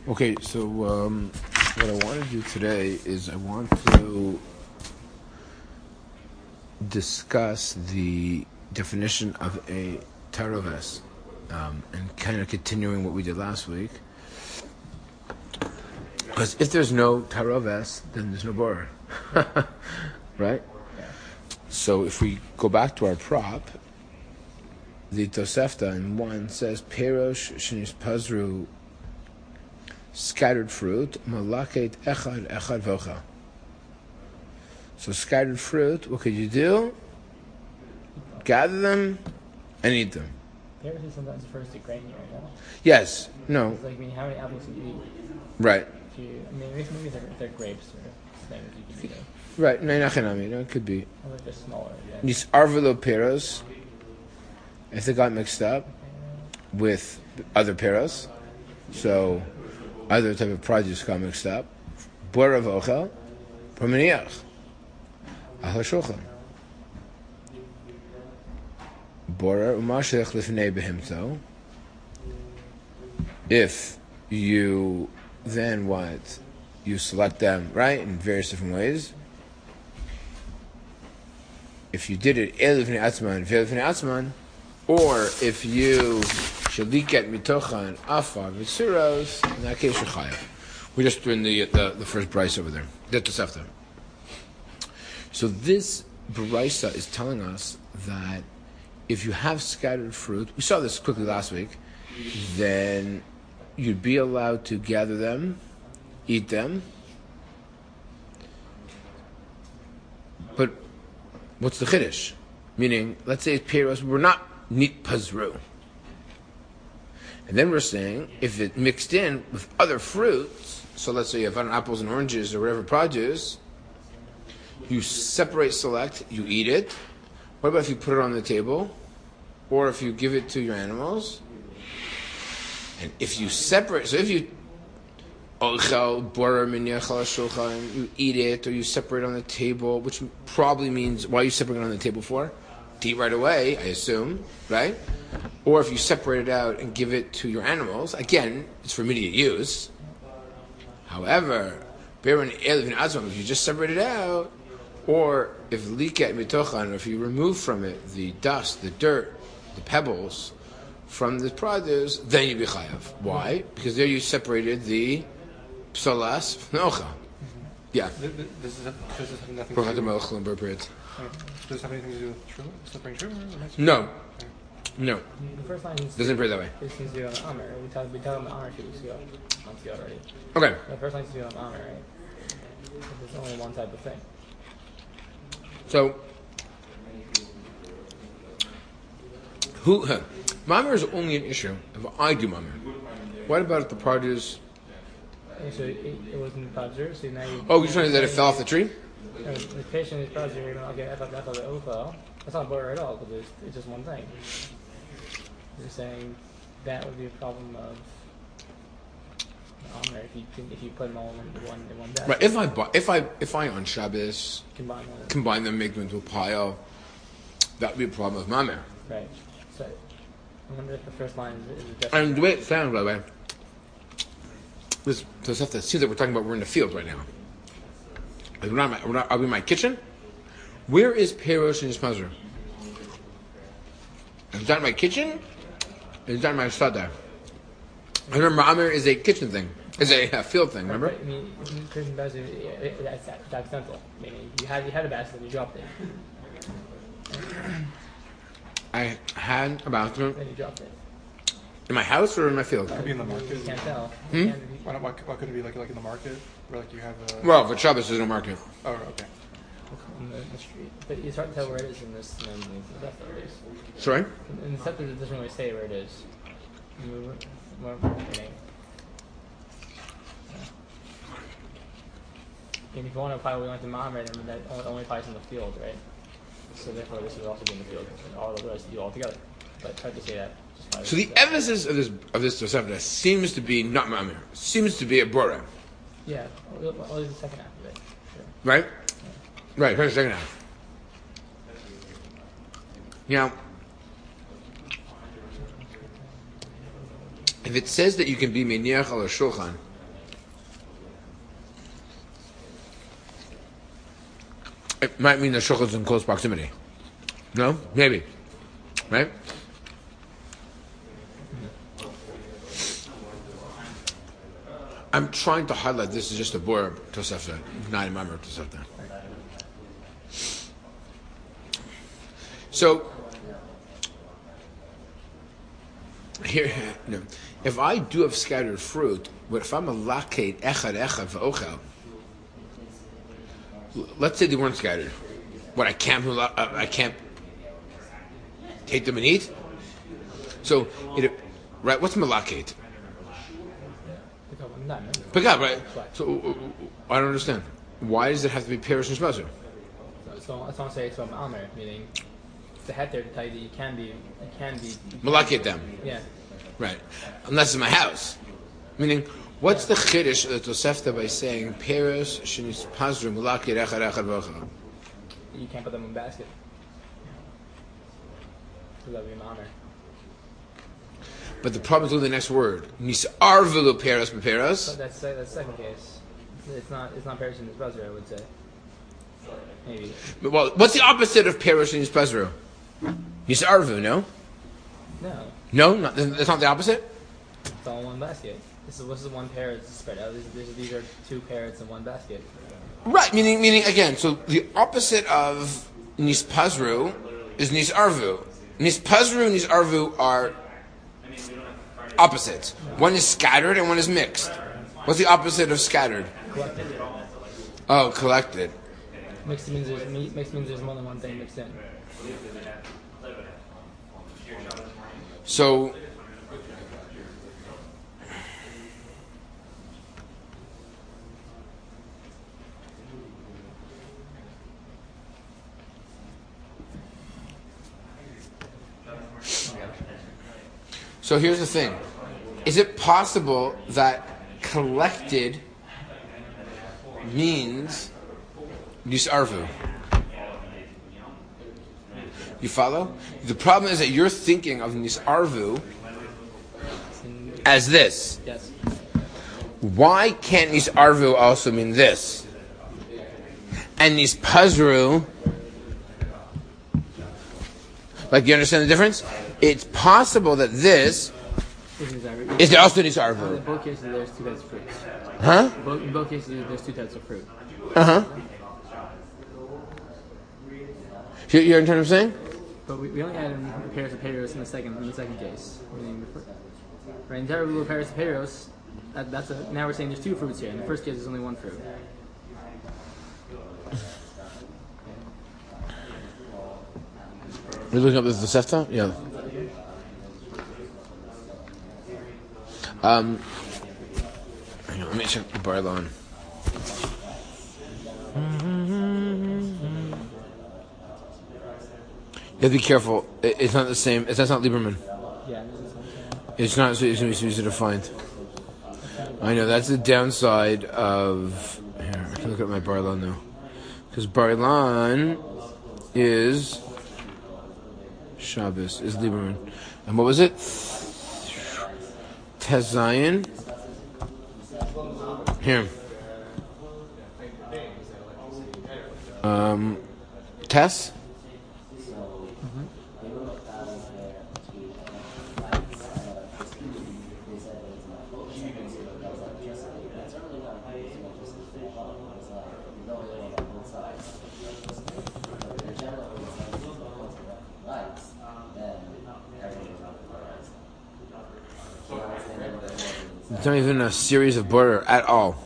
Okay, so what I want to do today is I want to discuss the definition of a taroves, and kind of continuing what we did last week. Because if there's no taroves, then there's no borer, right? Yeah. So if we go back to our prop, the Tosefta in 1 says Perosh Shenish Pazru, scattered fruit, Malaket Echad Echad Vocha. So scattered fruit, what could you do? Gather them and eat them. Pears sometimes refers to grain here, no? Yes, no, It's like, how many apples do you eat? right, Maybe if they're grapes or things you can eat them. right. No, it could be. Or they're just smaller. Yeah. These arvelo peros, if they got mixed up with other peros, so other type of produce got mixed up, bora vochel, promeniach, ahla shulchan. Bora umashech lifnei behimto. If you then what? You select them, right, in various different ways. If you did it el lifnei atzman, vel lifnei atzman, or if you shaliket mitochan afar v'tzuros, in that case you're chayav. We're just doing the first brisa over there. The Tosefta. So this brisa is telling us that if you have scattered fruit, we saw this quickly last week, then you'd be allowed to gather them, eat them. But what's the chiddush? Meaning, let's say it's peros, we're not nit pazru. And then we're saying, if it mixed in with other fruits, so let's say you have apples and oranges or whatever produce, you separate, select, you eat it. What about if you put it on the table? Or if you give it to your animals? And if you separate, so if you you eat it, or you separate on the table, which probably means, why are you separating it on the table for? To eat right away, I assume, right? Or if you separate it out and give it to your animals, again, it's for immediate use. However, if you just separate it out, or if liket mitochan, if you remove from it the dust, the dirt, the pebbles from the produce, then you be chayav. Why? Because there you separated the psalas from the ocha. Yeah. Does this have nothing to do with... Does this have anything to do with truma? Separating truma? No. No. The first line is Doesn't pray that way. It seems to be on the Amr. We talked about the Amr 2 weeks ago. Months ago already. Okay. The first line is to be on the Amr, right? There's only one type of thing. So, mamar is only an issue if I do mamar. What about if the produce? So it wasn't Pazur, so now you... Oh, you're trying to that it fell off the tree? No, the patient is Pazur, you're going to get the Ophel. That's not border at all, because it's just one thing. You're saying that would be a problem of Amr if you put them all in one basket. Right. If I on Shabbos combine them, make them into a pile, that would be a problem of mamar. Right. So I wonder if the first line is just... And the way it sounds, by the way, this stuff that seems like we're talking about, we're in the field right now. Are we in my kitchen? Where is Perosh and Yismazur? Is that in my kitchen? Is that in my sada? I remember Amir is a kitchen thing. It's a field thing, remember? I mean, Christian basket, that's accidental. Meaning, you had a basket, you dropped it. I had a bathroom. Then you dropped it. In my house or in my field? It could be in the market. You can't tell. Why could it be like in the market? Where like you have a... Well, for Shabbos there's no market. Oh, okay. In the street. But it's hard to tell where it is in this and then the rest of it is. Sorry? In the scepter, it doesn't really say where it is. More meaning. And if you want to apply what we went to Ma'amr, then that only applies in the field, right? So therefore, this would also be in the field. And all the rest you all together. But it's hard to say that. So the emphasis of this Tosefta seems to be not Ma'amr. Seems to be a Bora. Yeah, only the second half of it. Sure. Right? Yeah. Right, here's the second half. Now, if it says that you can be meniach al shulchan It might mean the shulchan is in close proximity. No? Maybe. Right? I'm trying to highlight this is just a bor Tosefta, not a mamar Tosefta. So, here, if I do have scattered fruit, but if I'm a laket echad v'ochel, let's say they weren't scattered, what I can't take them and eat. So, right? What's malaket? Pick up, right? So I don't understand. Why does it have to be perish and shmazer? So that's what I'm saying. It's from Amer, meaning the head there to tell you that you can be Malaket them. Yeah. Right. Unless it's my house. Meaning, what's the chiddush of the Tosefta by saying perish shenis pazru malaket echad v'ochel? You can't put them in a basket. Because that would be an Amer. But the problem is with the next word. Nisarvulu peros beperos. But that's the second case. It's not perish in his brother, I would say. Maybe. Well, what's the opposite of peros and nisarvu? Nisarvu, no? No. No, that's not the opposite. It's all in one basket. This is one parrot spread out. These are two parrots in one basket. Right. Meaning again. So the opposite of nispazru is nisarvu. Nispazru and nisarvu are opposites. One is scattered and one is mixed. What's the opposite of scattered? Collected. Oh, collected. Mixed means there's more than one thing mixed in. So here's the thing. Is it possible that collected means nisarvu? You follow? The problem is that you're thinking of nisarvu as this. Yes. Why can't nisarvu also mean this? And nispazru, like, you understand the difference? It's possible that this is also nisarvu. In both cases, there's two types of fruit. Huh? In both cases, there's two types of fruit. Uh-huh. You understand what I'm saying? But we only had pairs of peros in the second case. Right, in terrible pairs of peros, now we're saying there's two fruits here. In the first case, there's only one fruit. You're looking up this Tosefta? Yeah. Hang on, let me check the Barlon. You have to be careful. It's not the same. That's not Lieberman. Yeah, It's not so easy to find. I know that's the downside of. Here, I can look at my Barlon now, because Barlon is Shabbos is Lieberman, and what was it? Tezayin. Here. Tess. It's not even a series of border at all.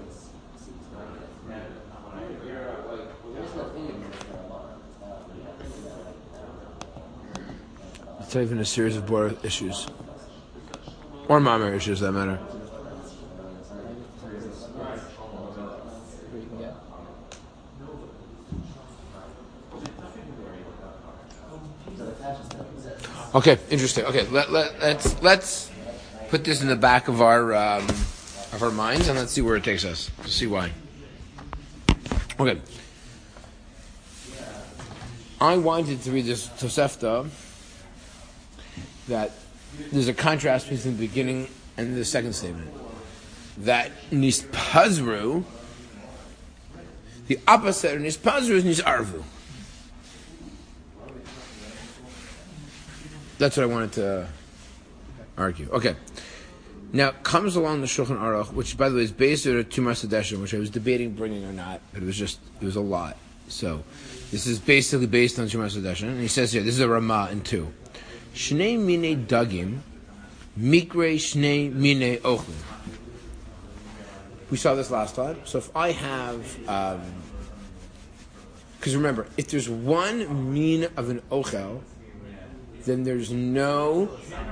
It's not even a series of border issues. Or mamar issues, that matter. Okay, interesting. Okay, let's put this in the back of our minds, and let's see where it takes us. Let's see why. Okay. I wanted to read this Tosefta that there's a contrast between the beginning and the second statement. That nispazru, The opposite of nispazru is nisarvu. That's what I wanted to argue. Okay. Now, comes along the Shulchan Aruch, which, by the way, is based on a Tumas Hadeshim, which I was debating bringing or not, but it was a lot. So, this is basically based on Tumas Hadeshim, and he says here, this is a Ramah in 2. Shnei mine dagim, mikre shnei mine ochlin. We saw this last time. So if I have, because remember, if there's one mean of an ochel, then there's no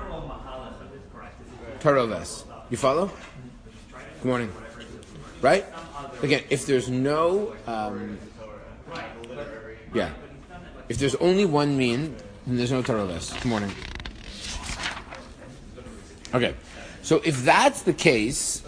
taroves. You follow? Good morning. Right? Again, if there's no, if there's only one mean, then there's no taroves. Good morning. Okay. So if that's the case,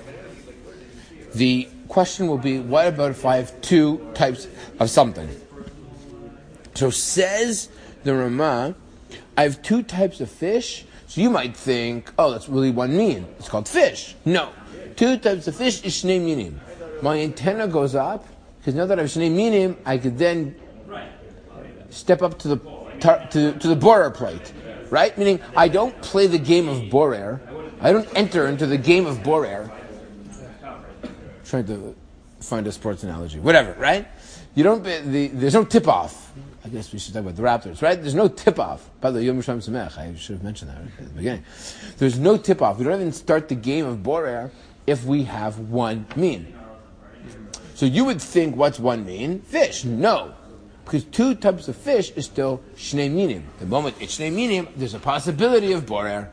the question will be, what about if I have two types of something? So says the Ramah, I have two types of fish. So you might think, oh, that's really one mean. It's called fish. No. Two types of fish is shnei minim. My antenna goes up, because now that I have shnei minim, I could then step up to the borer plate. Right? Meaning, I don't play the game of borer. I don't enter into the game of borer. Trying to find a sports analogy. Whatever, right? You don't. There's no tip-off. I guess we should talk about the Raptors, right? There's no tip-off. By the way, Yom Shem Samech, I should have mentioned that right at the beginning. There's no tip-off. We don't even start the game of borer if we have one mean. So you would think, what's one mean? Fish. No. Because two types of fish is still shnei minim. The moment it's shnei minim, there's a possibility of borer.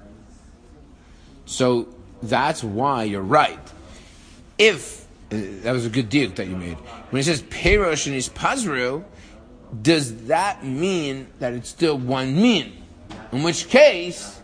So that's why you're right. If that was a good deal that you made. When it says Perosh and Ispazru, does that mean that it's still one mean? In which case,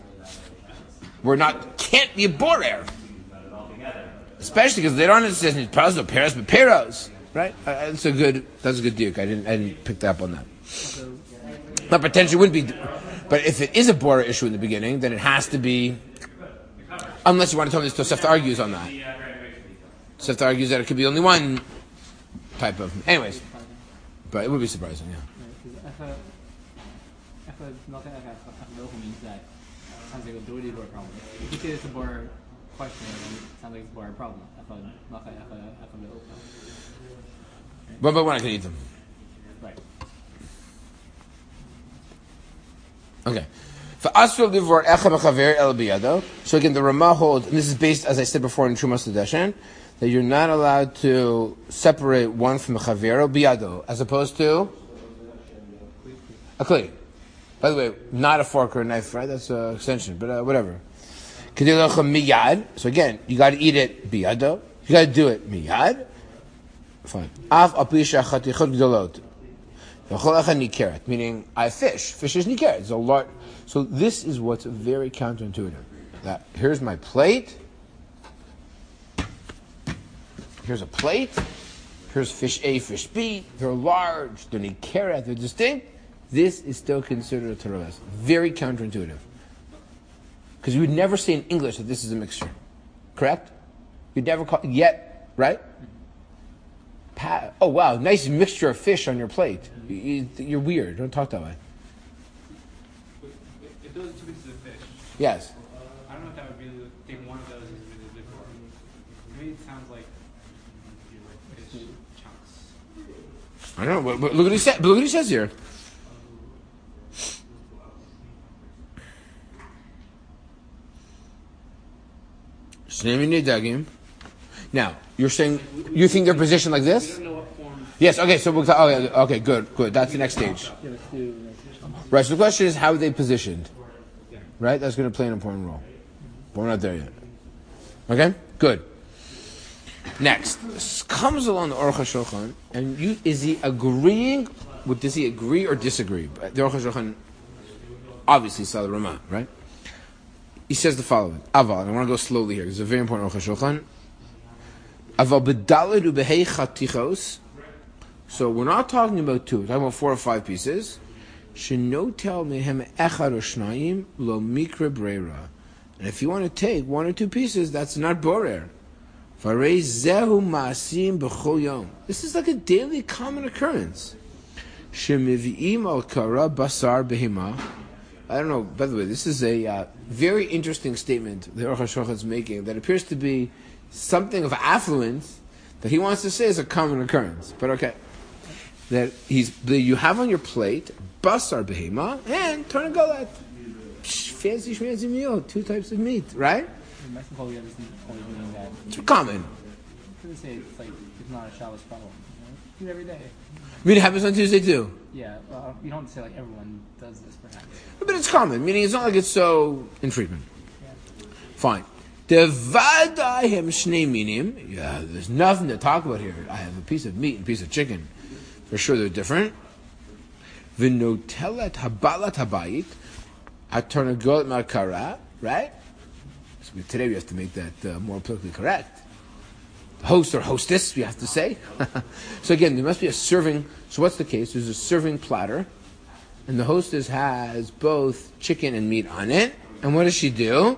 can't be a borer. Especially because they don't necessarily say Ispazru, Peros, but Peros. Right? That's a good deal. I didn't pick that up on that. But potentially wouldn't be, but if it is a borer issue in the beginning, then it has to be, unless you want to tell me this Tosefta argues on that. Tosefta argues that it could be only one type of. Anyways, but it would be surprising, yeah. If nothing like a local means that sounds like a dirty borer problem. If you say it's a borer question, then it sounds like it's a borer problem. But we're not going to eat them. Right. Okay. So again, the Ramah holds, and this is based, as I said before, in Trumas Hadeshin, that you're not allowed to separate one from a chavero biyado, as opposed to a kli. By the way, not a fork or a knife, right? That's an extension, but whatever. So again, you got to eat it biyado. You got to do it miyad. Fine. Meaning, I fish. Fish is nikeret. It's a lot. So this is what's very counterintuitive. That here's my plate. Here's a plate. Here's fish A, fish B. They're large. They're nikeret. They're distinct. This is still considered a tereves. Very counterintuitive. Because you would never say in English that this is a mixture. Correct? You'd never call yet, right? Oh wow, nice mixture of fish on your plate. You're weird. Don't talk that way. If those are two pieces of fish. Yes. I don't know if that would really think one of those is really different. To me, it sounds like fish chunks. I don't know. But look what he said. Look what he says here. Now, you're saying you think they're positioned like this? Yes. Okay. So okay. Good. That's the next stage. Right. So the question is, how are they positioned? Right. That's going to play an important role. But we're not there yet. Okay. Good. Next comes along the Aruch HaShulchan, and is he agreeing? Does he agree or disagree? The Aruch HaShulchan obviously saw the Ramah, right? He says the following. Aval, and I want to go slowly here. This is a very important Aruch HaShulchan. Aval b'daled ubehei chatichos. So we're not talking about two. We're talking about 4 or 5 pieces. Shenotel mehem echad or shnayim lo mikra breira. And if you want to take 1 or 2 pieces, that's not borer. This is like a daily common occurrence. I don't know, by the way, this is a very interesting statement the Aruch HaShulchan is making that appears to be something of affluence that he wants to say is a common occurrence. But okay. That you have on your plate basar behema and tarnagolet. Fancy schmancy meal, 2 types of meat, right? In Mexico, we have this only doing that. It's common. I would say it's like it's not a Shabbos problem. Do it every day. I mean, it happens on Tuesday too. Yeah, you don't say like everyone does this, perhaps. But it's common, meaning it's not like it's so infrequent. Yeah. Fine. Devadayim shnei minim. Yeah, there's nothing to talk about here. I have a piece of meat and a piece of chicken. For sure they're different. V'notelet habalat habayit atarnagolet makara. Right? So today we have to make that more politically correct. Host or hostess, we have to say. So again, there must be a serving. So what's the case? There's a serving platter, and the hostess has both chicken and meat on it. And what does she do?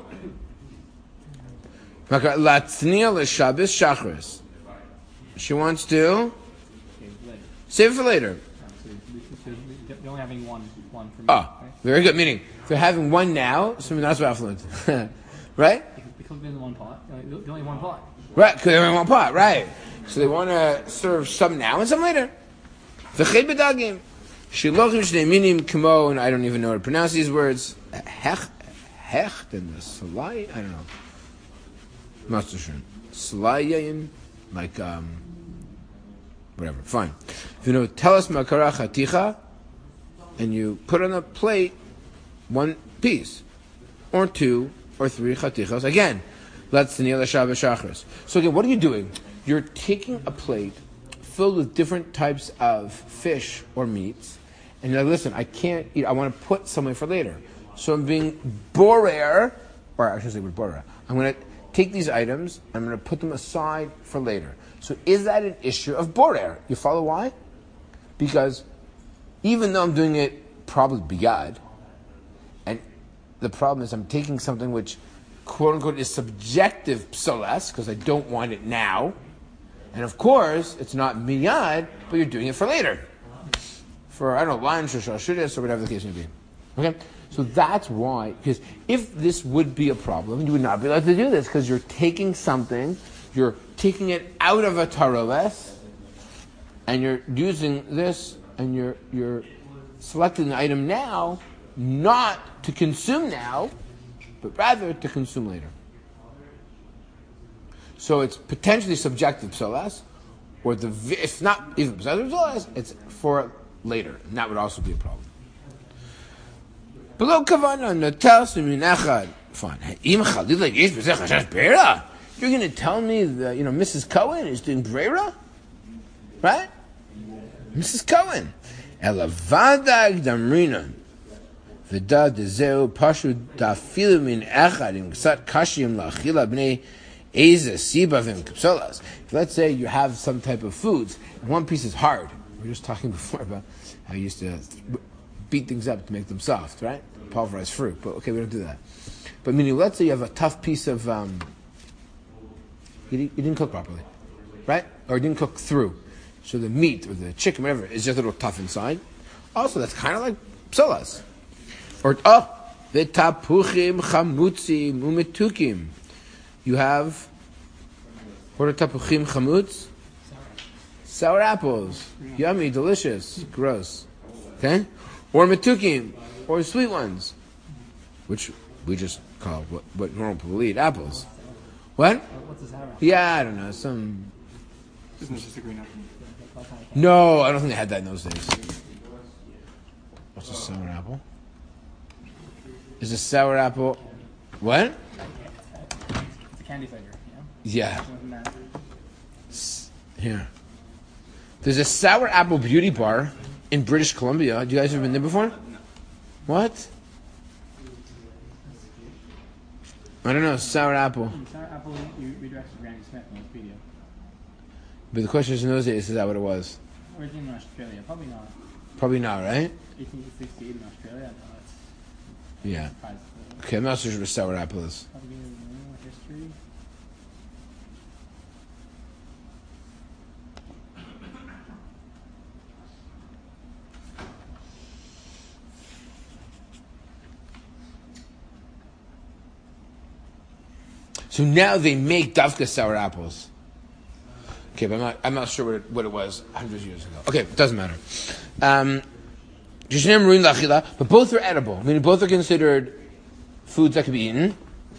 She wants to save it for later. So you're only having one for me. Oh, right? very good. Meaning, if they're having one now, so not so affluent. Right? Because there's one pot. There's only one pot. Right, because they're in one pot, right. So they want to serve some now and some later. V'ched b'dagim. Shilochim shnei minim k'mo, and I don't even know how to pronounce these words. Hecht and the salai, I don't know. I'm not so sure. Salayin, like, whatever, fine. If you know, tell us makara chaticha, and you put on a plate 1 piece, or 2, or 3 chatichas. Again, let's near the Shabbos Shachris. So again, what are you doing? You're taking a plate filled with different types of fish or meats, and you're like, listen, I can't eat, I want to put something for later. So I'm being borer, or I should say borer. I'm going to take these items, I'm going to put them aside for later. So is that an issue of borer? You follow why? Because even though I'm doing it probably biyad, and the problem is I'm taking something which quote unquote is subjective psolas, because I don't want it now. And of course, it's not miyad, but you're doing it for later. For, I don't know, lunch or shashudis or whatever the case may be. Okay? So that's why, because if this would be a problem, you would not be allowed to do this, because you're taking something, you're taking it out of a taroves, and you're using this, and you're selecting the item now, not to consume now, but rather to consume later. So it's potentially subjective psolas, or it's not even subjective psolas, it's for later, and that would also be a problem. Below kavana notel simin echad. Fine. You're going to tell me that Mrs. Cohen is doing breira, right? Mrs. Cohen. Elavadag damrina. V'da dezeu pashu dafilu min echad im ksat kashim la'achila b'nei eze sibavim kipsolas. Let's say you have some type of foods, and one piece is hard. We were just talking before about how you used to beat things up to make them soft, right? Pulverized fruit. But okay, we don't do that. But meaning, let's say you have a tough piece of, you didn't cook properly, right? Or you didn't cook through. So the meat or the chicken, whatever, is just a little tough inside. Also, that's kind of like psolas. Or, v'tapuchim chamutzim umetukim. You have, what are tapuchim chamutz? Sour apples. Yummy, delicious, gross. Okay? Or metukim, or sweet ones, which we just call what normal people eat, apples. What? What's a sour apple? Yeah, I don't know, some... Isn't it just a green apple? No, I don't think they had that in those days. What's a sour apple? Is a sour apple... What? It's a candy flavor, Yeah. yeah? Here. There's a sour apple beauty bar in British Columbia. You guys ever been there before? What? I don't know, sour apple. Sour apple, you redirected to Granny Smith in this video. But the question is, in those days, is that what it was? Origin in Australia, probably not. Probably not, right? 1868 in Australia, no, that's Yeah. surprised. Okay, I'm not so sure what sour apple is. Probably more history. So now they make dafka sour apples. Okay, but I'm not sure what it was 100 years ago. Okay, it doesn't matter. But both are edible, meaning both are considered foods that can be eaten.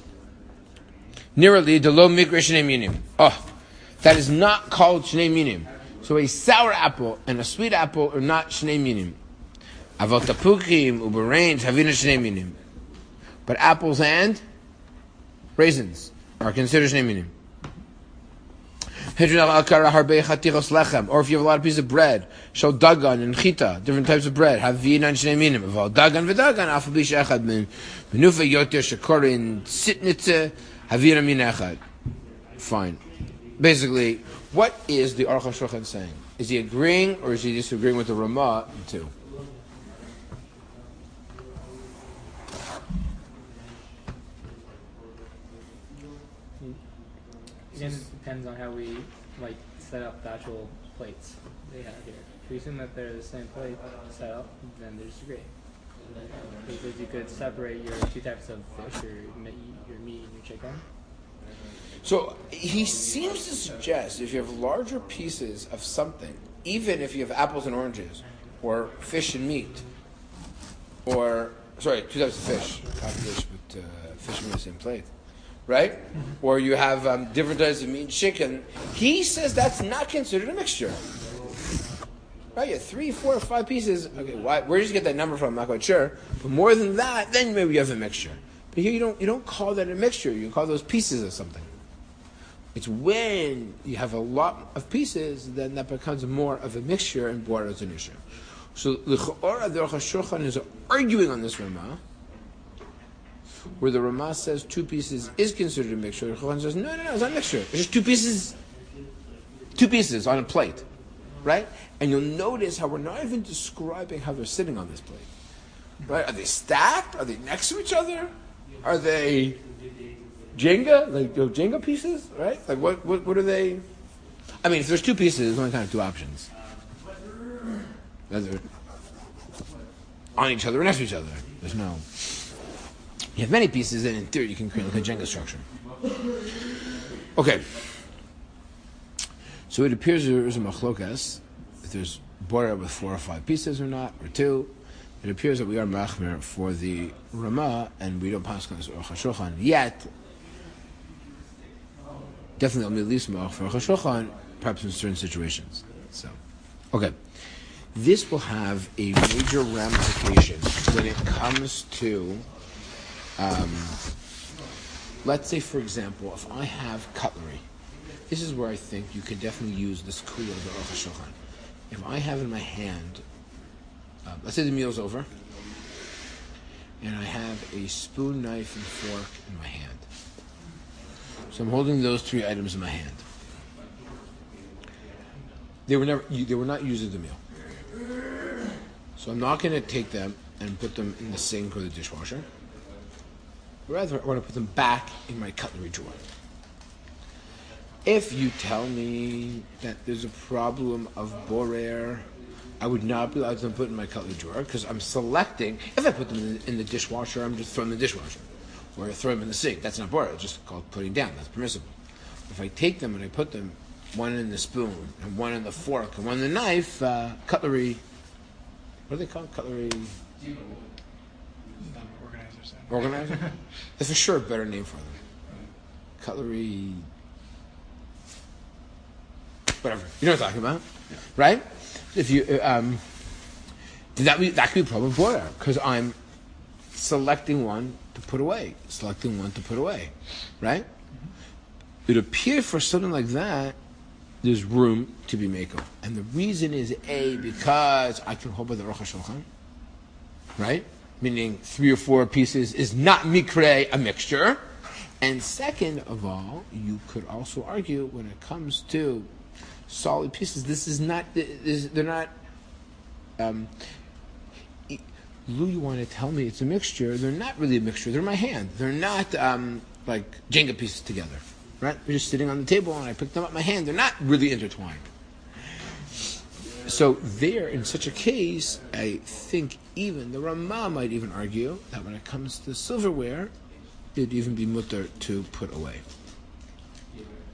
Nearly the low mikra shnei minim. Oh, that is not called shnei minim. So a sour apple and a sweet apple are not shnei minim. Avot tapukim ubereins havina shnei minim. But apples and raisins are considered shnei minim. Or if you have a lot of pieces of bread, shal dagan and chita, different types of bread, havina and shnei minim. Aval dagan v'dagan afal bish echad min menufa yoter shekorin sitnitze havina min echad. Fine. Basically, what is the Aruch HaShulchan saying? Is he agreeing or is he disagreeing with the Ramah too? Again, it depends on how we set up the actual plates they have here. If we assume that they're the same plate set up, then they disagree. Because you could separate your two types of fish, your meat and your chicken. So he seems to suggest if you have larger pieces of something, even if you have apples and oranges, or fish and meat, or two types of fish, not fish, but fish in the same plate, right? Mm-hmm. Or you have different types of meat and chicken. He says that's not considered a mixture. Right? You have 3, 4, or 5 pieces. Okay, where did you get that number from? I'm not quite sure. But more than that, then maybe you have a mixture. But here you don't call that a mixture. You call those pieces of something. It's when you have a lot of pieces, then that becomes more of a mixture and brought as an issue. So the Aruch HaShulchan is arguing on this Ramah, where the Ramah says 2 pieces is considered a mixture. The Chulchan says, no, it's not a mixture. It's just 2 pieces on a plate, right? And you'll notice how we're not even describing how they're sitting on this plate, right? Are they stacked? Are they next to each other? Are they Jenga? Like Jenga pieces, right? Like what are they? I mean, if there's 2 pieces, there's only kind of 2 options. Either on each other or next to each other. There's no. You have many pieces, and in theory, you can create like a Jenga structure. Okay. So it appears there is a machlokas, if there's bora with 4 or 5 pieces or not, or 2. It appears that we are machmer for the Ramah, and we don't pass on this Aruch HaShulchan yet. Definitely only least mach for Aruch HaShulchan, perhaps in certain situations. So, okay. This will have a major ramification when it comes to, let's say, for example, if I have cutlery. This is where I think you could definitely use this kula of the Aruch HaShulchan. If I have in my hand, let's say the meal's over, and I have a spoon, knife, and fork in my hand. So I'm holding those 3 items in my hand. They were not used at the meal. So I'm not going to take them and put them in the sink or the dishwasher. Rather, I want to put them back in my cutlery drawer. If you tell me that there's a problem of borer, I would not be allowed to put in my cutlery drawer because I'm selecting. If I put them in the dishwasher, I'm just throwing them in the dishwasher. Or I throw them in the sink. That's not borer. It's just called putting down. That's permissible. If I take them and I put them, one in the spoon, and one in the fork, and one in the knife, cutlery, what do they call it? Cutlery? Organizer? That's for sure a better name for them. Cutlery, whatever. You know what I'm talking about? Yeah. Right? If you, that could be a problem for her, because I'm selecting one to put away, right? Mm-hmm. It appears for something like that, there's room to be makel. And the reason is, A, because I can hold by the Aruch HaShulchan, right? Meaning 3 or 4 pieces is not mikre, a mixture. And second of all, you could also argue when it comes to solid pieces, they're not, Lou, you want to tell me it's a mixture. They're not really a mixture. They're in my hand. They're not like Jenga pieces together, right? They're just sitting on the table and I picked them up in my hand. They're not really intertwined. So there, in such a case, I think even the Ramah might even argue that when it comes to silverware, it'd even be mutter to put away.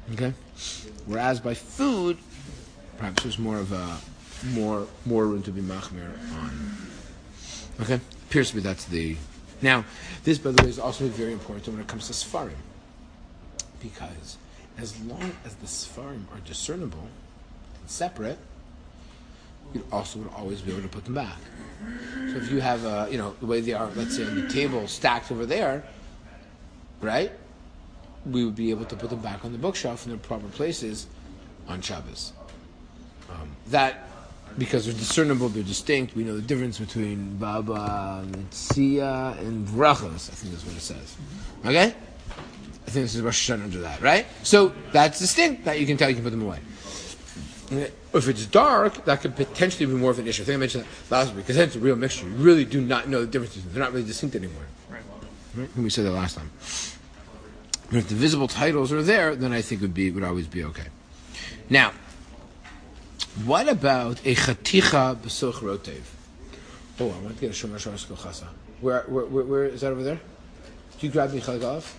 Okay? Whereas by food, perhaps there's more of a more room to be machmir on. Okay? Appears to be that's the... Now, this, by the way, is also very important when it comes to Sfarim. Because as long as the Sfarim are discernible and separate, you also would always be able to put them back. So if you have, the way they are, let's say, on the table stacked over there, right? We would be able to put them back on the bookshelf in their proper places on Shabbos. That, because they're discernible, they're distinct, we know the difference between Baba, Mitzia, and Brachos. I think that's what it says. Okay? I think this is Rosh Hashanah under that, right? So that's distinct, that you can tell, you can put them away. If it's dark, that could potentially be more of an issue. I think I mentioned that last week, because then it's a real mixture. You really do not know the differences. They're not really distinct anymore. Right? And we said that last time. But if the visible titles are there, then I think would always be okay. Now, what about a chaticha b'soch rotev? Oh, I want to get a shomer sharasko chasa. Where is that over there? Do you grab me chalik off?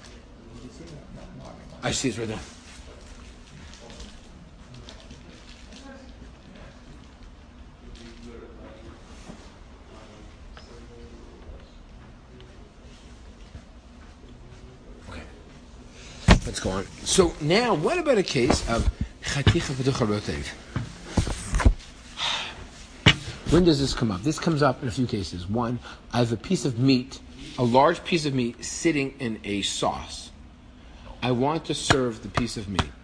I see it's right there. Let's go on. So now, what about a case of chaticha b'ducha rotev? When does this come up? This comes up in a few cases. One, I have a piece of meat, a large piece of meat sitting in a sauce. I want to serve the piece of meat.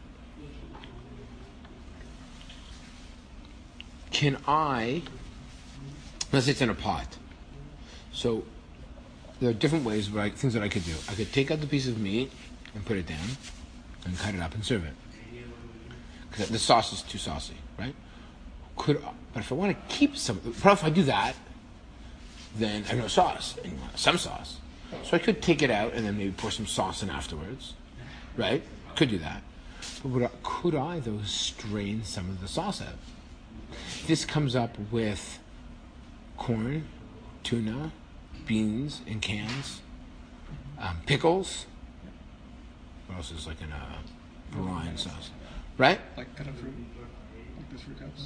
Can I, let's say it's in a pot. So there are different ways, things that I could do. I could take out the piece of meat and put it down and cut it up and serve it. Because the sauce is too saucy, right? But if I want to keep some, probably if I do that, then I have no sauce anymore, some sauce. So I could take it out and then maybe pour some sauce in afterwards, right? Could do that. But could I, though, strain some of the sauce out? This comes up with corn, tuna, beans in cans, pickles. What else is like in a Hawaiian sauce? Right? Like cut up fruit? Like those fruit cups?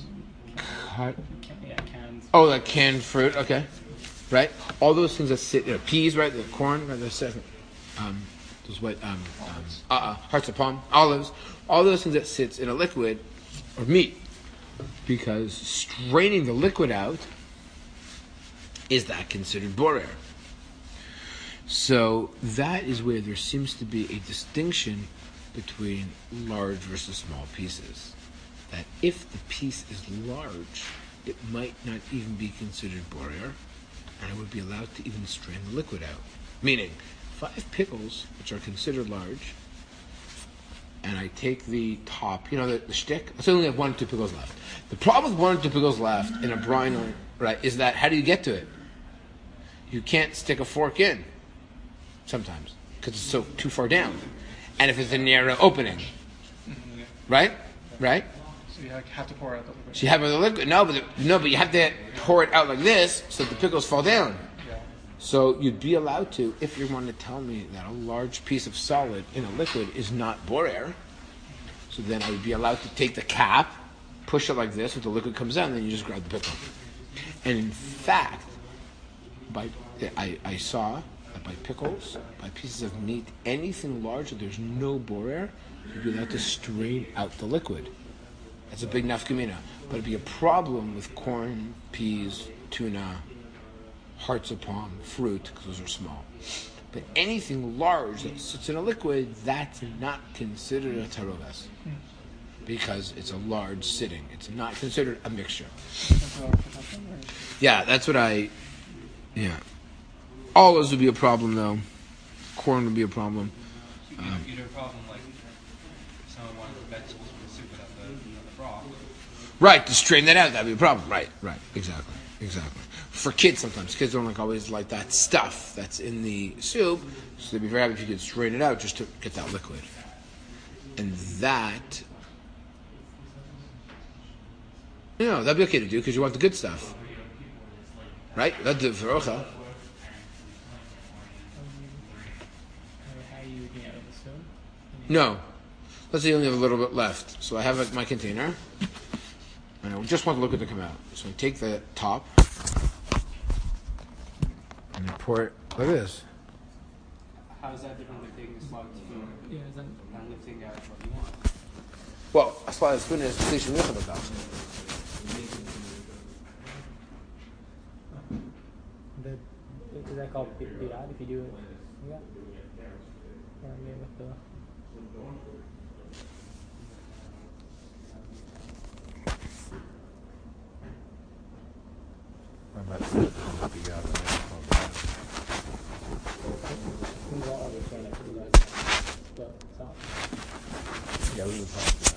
Cans. Oh, like canned fruit, okay. Right? All those things that sit, peas, right? The corn, right? Those white, hearts of palm, olives. All those things that sits in a liquid or meat. Because straining the liquid out, is that considered borer? So that is where there seems to be a distinction between large versus small pieces. That if the piece is large, it might not even be considered borer, and I would be allowed to even strain the liquid out. Meaning, 5 pickles, which are considered large, and I take the top, the shtick, I only have 1 or 2 pickles left. The problem with 1 or 2 pickles left in a brine, right, is that how do you get to it? You can't stick a fork in, sometimes, because it's so too far down. And if it's a narrow opening, right? So you have to pour out the liquid. So you have the liquid. No, but you have to pour it out like this so that the pickles fall down. Yeah. So you'd be allowed to, if you want to tell me that a large piece of solid in a liquid is not borer, so then I would be allowed to take the cap, push it like this, so the liquid comes out, and then you just grab the pickle. And in fact, I saw that by pickles, by pieces of meat, anything larger, there's no borer, you'd be allowed to strain out the liquid. That's a big nafkamina. But it'd be a problem with corn, peas, tuna, hearts of palm, fruit, because those are small. But anything large that sits in a liquid, that's not considered a tarogas. Because it's a large sitting. It's not considered a mixture. Yeah, that's what yeah. All those would be a problem, though. Corn would be a problem. You'd have a problem like if someone wanted the vegetables with the soup without the broth. Right, to strain that out, that'd be a problem. Right, exactly. For kids, sometimes kids don't always like that stuff that's in the soup, so they'd be very happy if you could strain it out just to get that liquid. And that, that'd be okay to do because you want the good stuff, right? That'd do it for ocha. How are you eating out of the spoon? No, let's say you only have a little bit left. So I have like my container, and I just want the liquid to come out. So I take the top, and I pour it like this. How is that different than taking a slug spoon Yeah, is that, and lifting out what you want? Well, a slide of spoon is completion with the belt. is that called pirad if you do it? Yeah. Or yeah, with the. Yeah,